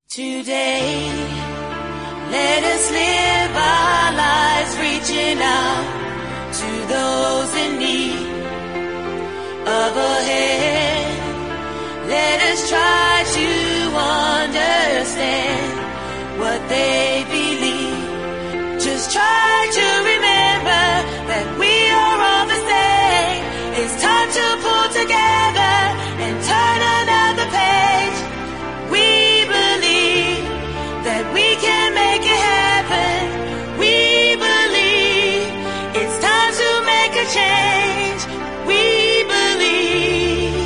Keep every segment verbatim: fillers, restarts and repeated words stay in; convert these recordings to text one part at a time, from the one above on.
Today, let us live our lives reaching out to those in need of a hand. Let us try to understand what they believe. Just try to remember that we are all the same. It's time to pull together and turn another page. We believe that we can make it happen. We believe it's time to make a change. We believe.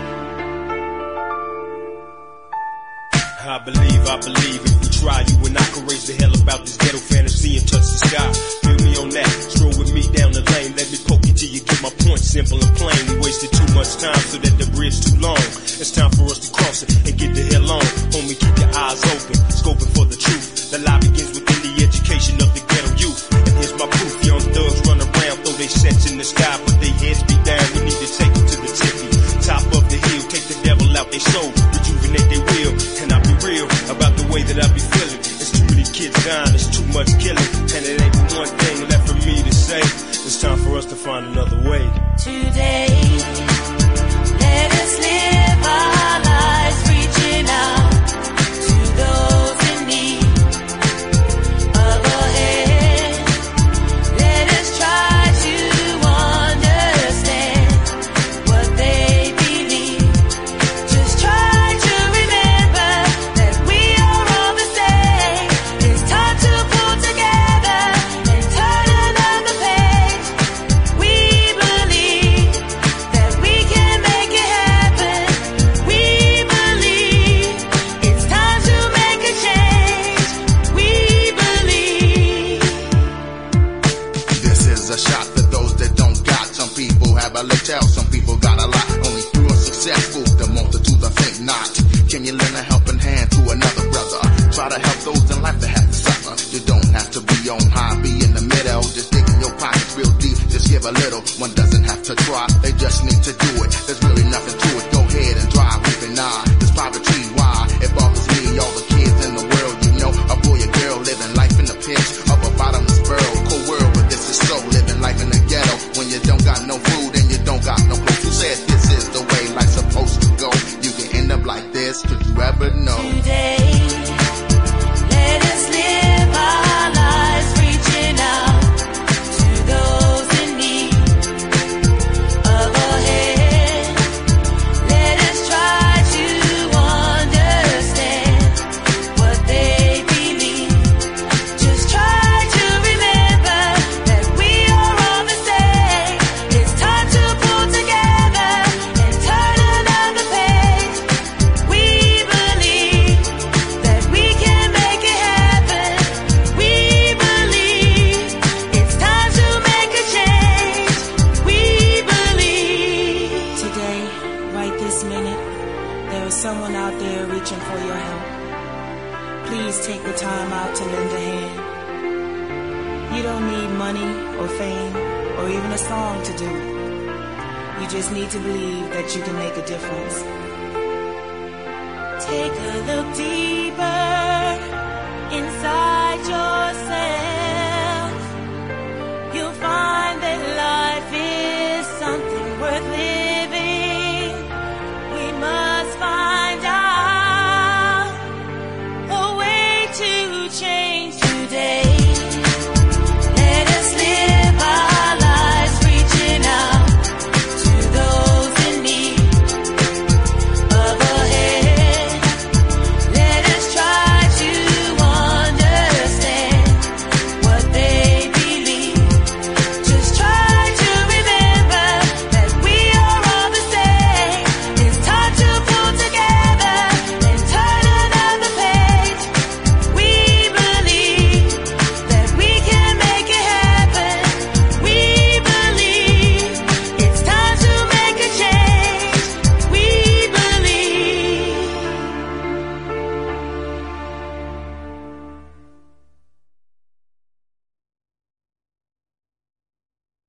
I believe, I believe if we try, you and I can raise the hell about this ghetto fantasy and touch the sky. Feel me on that, stroll with me down the lane. Let me poke you till you get my point simple and plain. We wasted too much time so that the bridge too long. It's time for us to cross it and get the hell on. Homie, keep your eyes open, scoping for the truth. The lie begins within the education of the ghetto youth. And here's my proof, young thugs run around, throw they sets in the sky, but they heads be down. We need to take them to the tippy top of the hill, take the devil out they soul, rejuvenate their will. Can I be real about the way that I be feeling? It's too many kids dying, it's too much killing, and it ain't one thing left for me to say. It's time for us to find another way. Today, let us live our lives reaching out to those in need of a hand. Let us try to understand what they believe. Just try to remember that we are all the same. It's time to pull together and turn another page. We believe that we can make it happen. We believe it's time to make a change. We believe. This is a shot for those that don't got. Some people have a little, some people got a lot. Only few are successful, the multitude I think not. Can you lend a helping hand to another brother? Try to help those in life that have to suffer. You don't have to be on high, be in the middle. Just dig in your pockets real deep, just give a little. One doesn't have to try, they just need to do it. There's really nothing to it, go ahead and drive, weeping eye. This poverty, why? It bothers me, all the kids in the world, you know. A boy, a girl, living life in the pinch of a bottomless barrel. Cold world, but this is so, living life in the ghetto. When you don't got no food and you don't got no clothes. Who said this is the way life's supposed to go? You can end up like this, could you ever know? Today, let us live our lives reaching out to those in need of a hand. Let us try to understand what they believe. Just try to remember that we are all the same. It's time to pull together and turn another page. We believe that we can make it happen. We believe it's time to make a change. We believe. Today, right this minute, there is someone out there reaching for your help. Please take the time out to lend a hand. You don't need money or fame or even a song to do it. You just need to believe that you can make a difference. Take a look deep